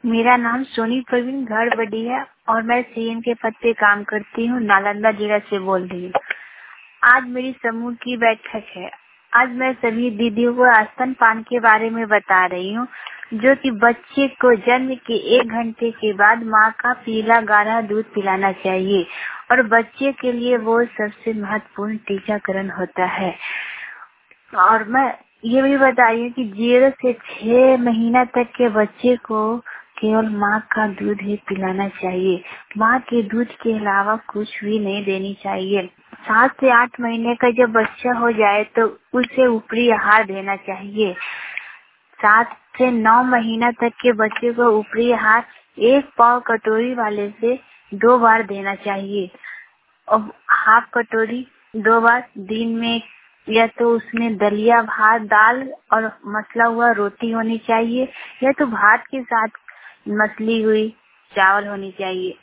मेरा नाम सोनी प्रवीण घरबड़ी है और मैं सीएम के पद पे काम करती हूँ। नालंदा जिला से बोल रही हूँ। आज मेरी समूह की बैठक है। आज मैं सभी दीदियों को स्तनपान के बारे में बता रही हूँ, जो कि बच्चे को जन्म के 1 घंटे के बाद माँ का पीला गाढ़ा दूध पिलाना चाहिए और बच्चे के लिए वो सबसे महत्वपूर्ण टीकाकरण होता है। और मैं ये भी बता रही हूँ कि 0 से 6 महीना तक के बच्चे को केवल माँ का दूध ही पिलाना चाहिए। माँ के दूध के अलावा कुछ भी नहीं देनी चाहिए। 7 से 8 महीने का जब बच्चा हो जाए तो उसे ऊपरी आहार देना चाहिए। 7 से 9 महीना तक के बच्चे को ऊपरी आहार 1 पाव कटोरी वाले से 2 बार देना चाहिए और हाफ कटोरी 2 बार दिन में, या तो उसमें दलिया भात दाल और मसला हुआ रोटी होनी चाहिए या तो भात के साथ मसली हुई चावल होनी चाहिए।